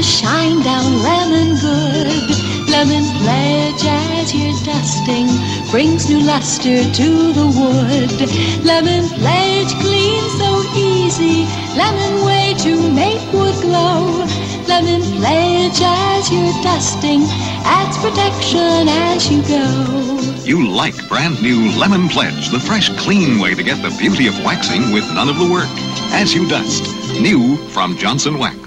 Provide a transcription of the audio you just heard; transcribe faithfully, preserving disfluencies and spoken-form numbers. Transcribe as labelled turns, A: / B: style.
A: shine down lemon good. Lemon Pledge as you're dusting brings new luster to the wood. Lemon Pledge cleans so easy. Lemon way to make wood glow. Lemon Pledge as you're dusting adds protection as you go.
B: You like brand new Lemon Pledge, the fresh, clean way to get the beauty of waxing with none of the work. As you dust, new from Johnson Wax.